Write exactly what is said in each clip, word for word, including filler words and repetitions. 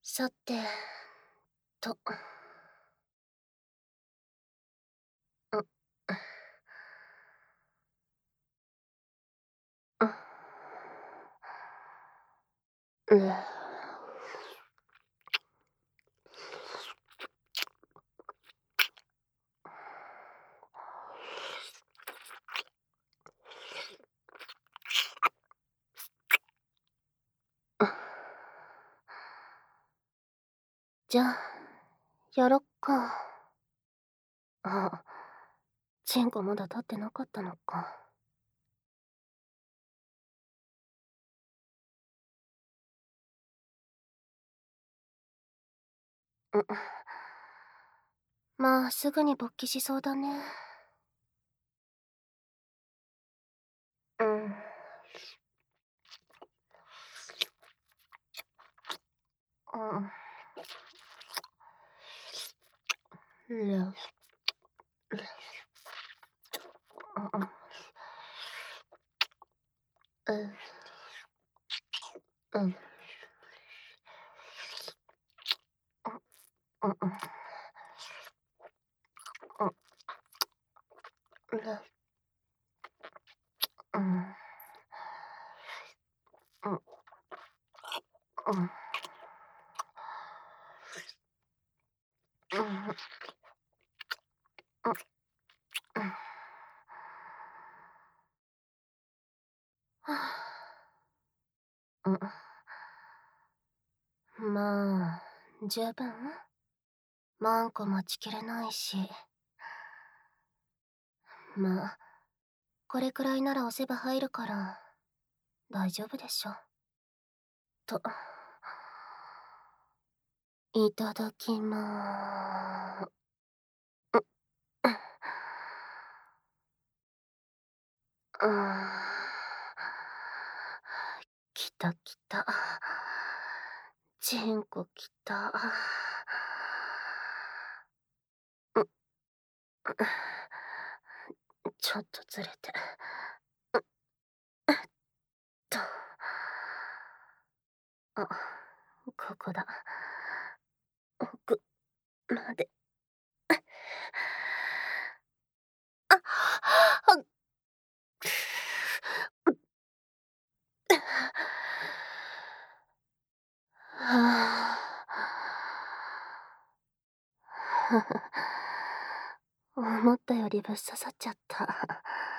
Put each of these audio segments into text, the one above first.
さてと、う、う、う、う、じゃあ、やろっか。あ、チンコまだ立ってなかったのか。うん。まあ、すぐに勃起しそうだね。うん。うん。よし。うんうん。うん。うん。うんうん。うん。うん。うん。うん。うん。うん。うん。まあ、十分マンコ待ちきれないし。まあ、これくらいなら押せば入るから、大丈夫でしょ。と、いただきまーう。きたきた。チンコきた。う、ちょっとずれて。と。あ、ここだ。奥まで。あ、あ、はあ。思ったよりぶっ刺さっちゃった。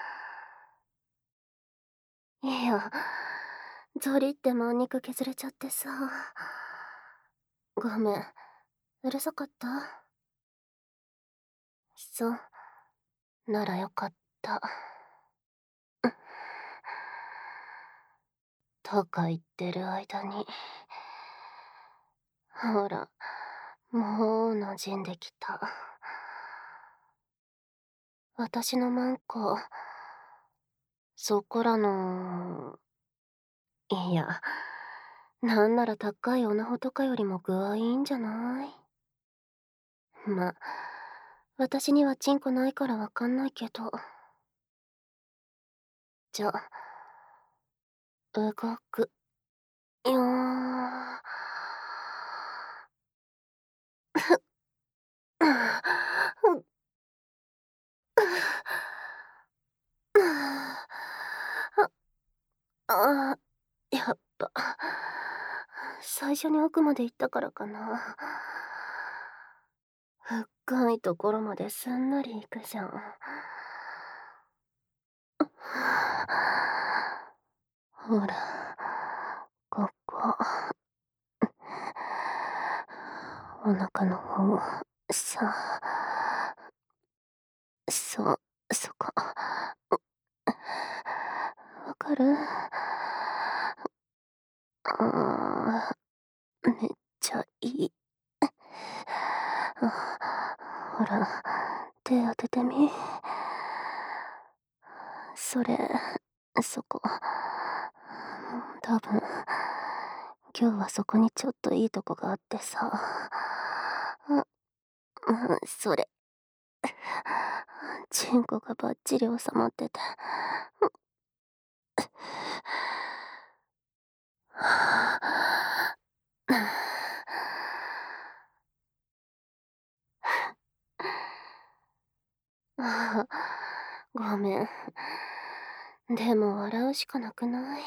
いや、ゾリって真肉削れちゃってさ。ごめん、うるさかった？そう、ならよかった。とか言ってる間に、ほら、もう馴染んできた。私のマンコ、そこらの、いや、なんなら高いオナホとかよりも具合いいんじゃない？ま、私にはチンコないからわかんないけど。じゃ、動くよ。ああ、やっぱ、最初に奥まで行ったからかな。深いところまですんなり行くじゃん。ほら、ここ。お腹の方、さ、そ、そこ。わかる？あー、めっちゃいい。あ、ほら、手当ててみ。それ、そこ。多分、今日はそこにちょっといいとこがあってさ。うん、うん、それ。チンコがバッチリ収まってて。 ああ、ごめん。でも笑うしかなくない？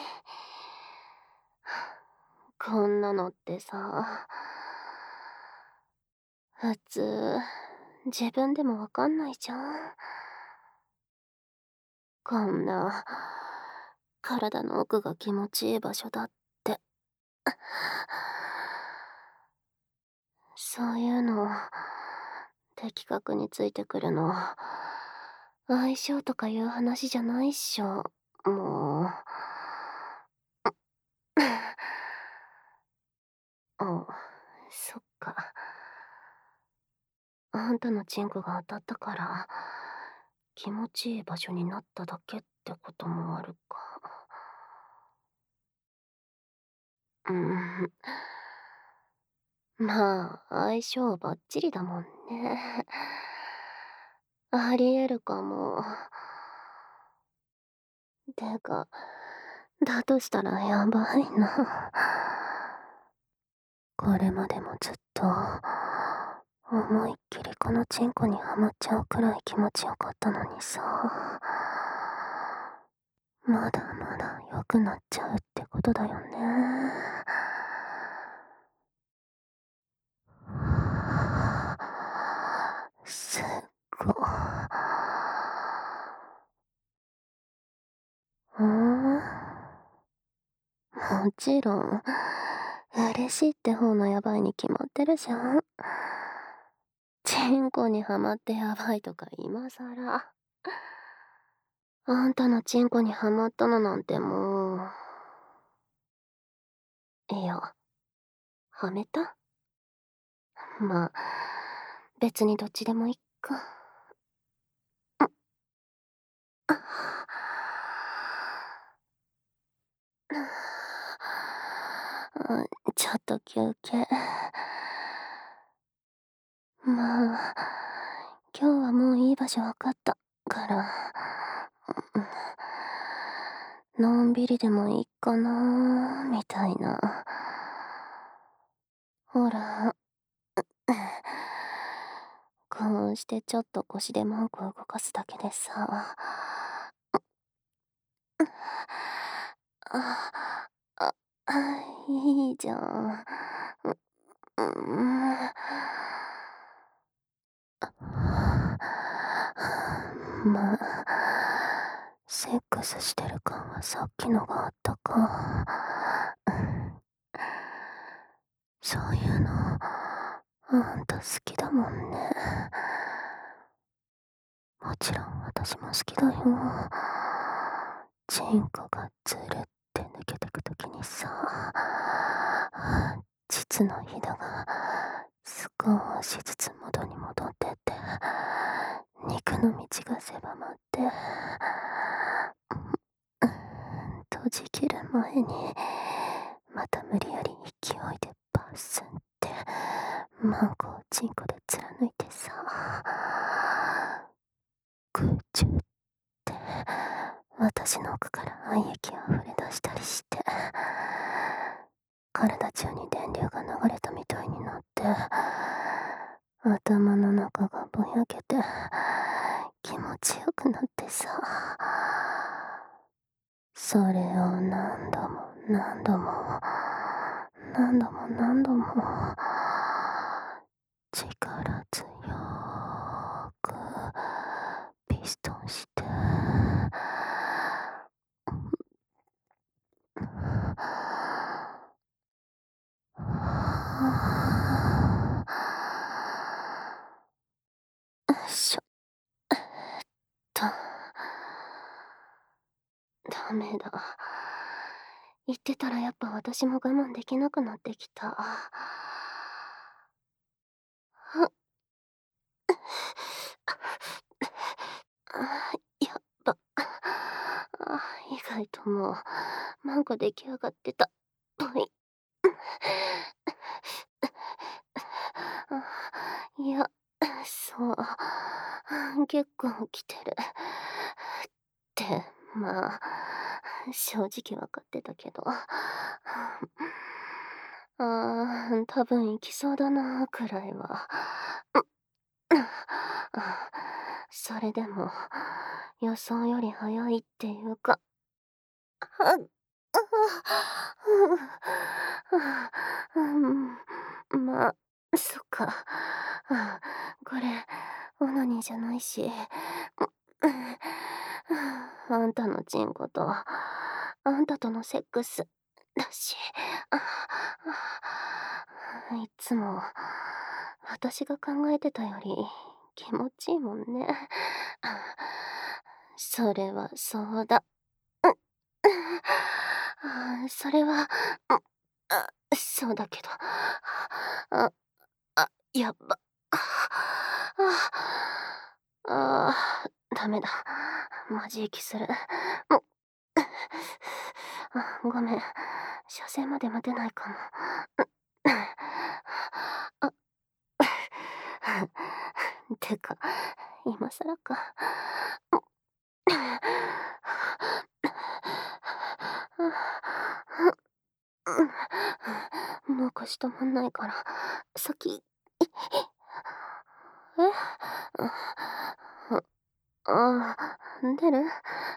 こんなのってさ、普通、自分でもわかんないじゃん。こんな、体の奥が気持ちいい場所だって。そういうの、的確についてくるの、相性とかいう話じゃないっしょ、もう。あ、そっか。あんたのチンコが当たったから、気持ちいい場所になっただけってこともあるか。うーん。まあ、相性バッチリだもんね。ありえるかも。てか、だとしたらやばいな。これまでもずっと、思いっきりこのチンコにはまっちゃうくらい気持ちよかったのにさ。まだまだ良くなっちゃうってことだよね。すっご。うーん。もちろん、嬉しいって方のやばいに決まってるじゃん。チンコにはまってやばいとか今さら。あんたのチンコにはまったのなんてもう、いや、はめた？まあ、別にどっちでもいっか。うん、ちょっと休憩。まあ、今日はもういい場所わかったから、うん、のんびりでもいいかなみたいな。ほら、こうしてちょっと腰でマンコを動かすだけでさ。あ、あ、あ、いいじゃん。う、うん。まあ、セックスしてる感はさっきのがあったか。そういうの、あんた好きだもんね。もちろん私も好きだよ。チンコがずるって抜けてくときにさ、膣のひだが少しずつ元に戻ってって、肉の道が狭まって、閉じ切る前に、また無理やり勢いでバスンって、マンコをチンコで貫いてさ、空中って私の奥から愛液あふれ出したりして、体中に電流が流れたみたいになって、頭の中がぼやけて気持ちよくなってさ、それを何度も何度も何度も何度も力強くピストンして、よいしょっと。ダメだ。言ってたらやっぱ私も我慢できなくなってきた。あ、やっば。あ、意外ともう、マンゴ出来上がってた。ぽい。あ、いや、そう。結構来てる。って、まあ、正直わかってたけど。ああ、多分行きそうだなくらいは。 それでも、予想より早いっていうか、あ、うう、うん、まあ、そっか。あ、これ、オナニーじゃないし、あんたのチンコと、あんたとのセックスだし、いつも、私が考えてたより気持ちいいもんね。それはそうだ。うあ、それは、うん、あ、そうだけど、あ、あ、やば。ああ、あ、ダメだ。マジ息する。もあ、ごめん。射精まで待てないかも。あ、てか、今更か。もう腰止まんないから、先。え？ああ、出る？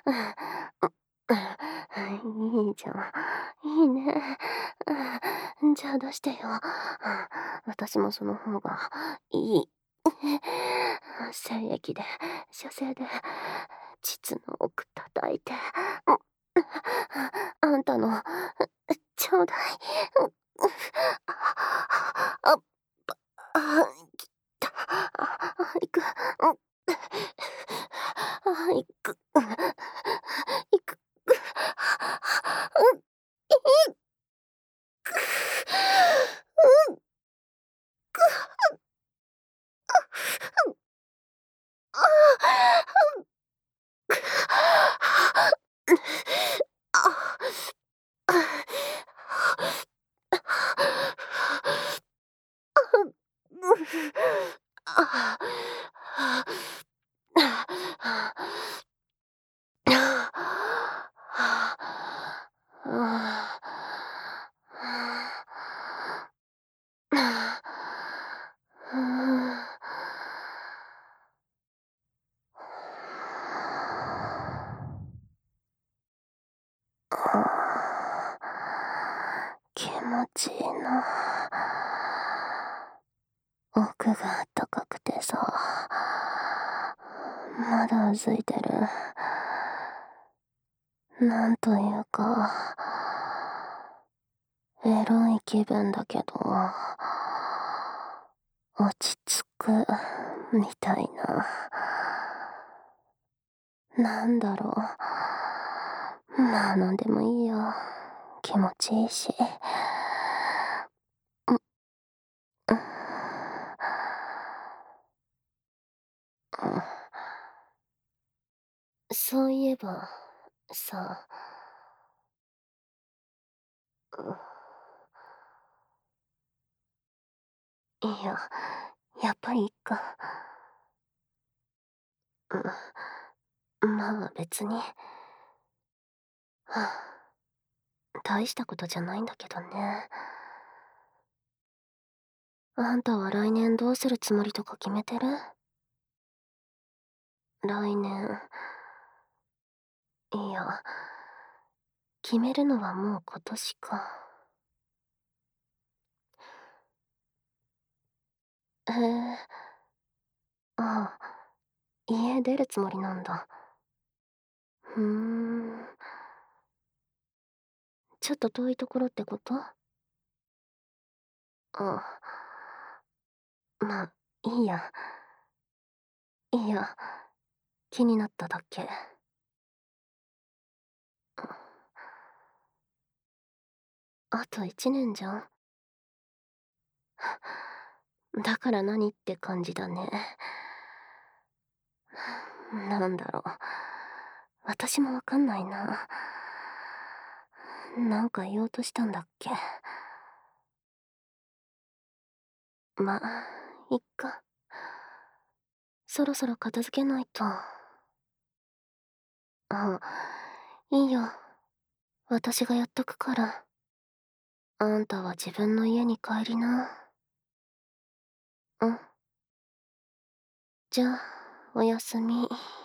いいじゃん。いいね。じゃあ出してよ。私もその方がいい。精液で、射精で、膣の奥叩いて。あんたの、ちょうだい。あ、ば、あ、きた。あ、いく。あ、いく。いく。うん、いく。うん、く。ああ。気持ちいいな。奥があったかくてさ、まだうずいてる。なんというか、エロい気分だけど、落ち着く、みたいな。なんだろう。まあ、なんでもいいよ。気持ちいいし。う、うん。うん。そういえば、さ、うん、いや、やっぱりいっか。うん、まあ別に。はあ、大したことじゃないんだけどね。あんたは来年どうするつもりとか決めてる？来年。いや、決めるのはもう今年か。へえ。ああ、家出るつもりなんだ。ふーん。ちょっと遠いところってこと？あ、まあ、いいや。いや、気になっただけ。あといちねんじゃん。だから何って感じだね。なんだろう。私もわかんないな。なんか言おうとしたんだっけ。まあ、いっか。そろそろ片付けないと。あ、いいよ。私がやっとくから。あんたは自分の家に帰りな。うん。じゃあ、 おやすみ。